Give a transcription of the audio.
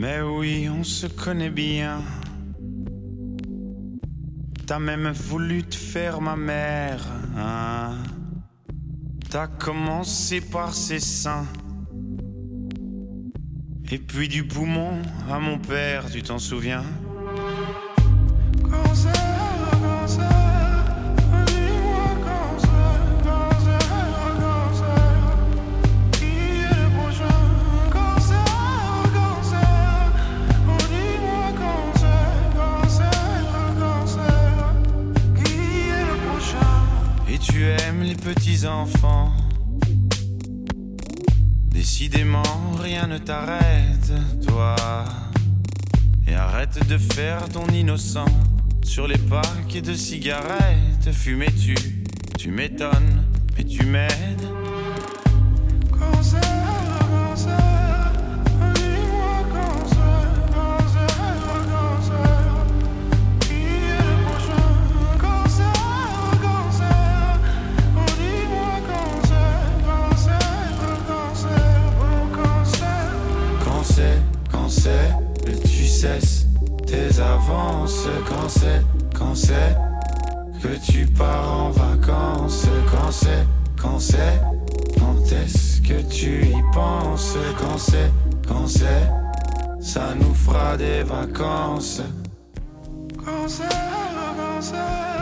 Mais oui, on se connaît bien. T'as même voulu te faire ma mère, hein. T'as commencé par ses seins, et puis du poumon à mon père, tu t'en souviens? Tu aimes les petits enfants. Décidément, rien ne t'arrête, toi. Et arrête de faire ton innocent sur les paquets de cigarettes. Fumais-tu, tu m'étonnes, mais tu m'aides. Que tu cesses tes avances, quand c'est que tu pars en vacances, quand est-ce que tu y penses, quand c'est, ça nous fera des vacances. Quand c'est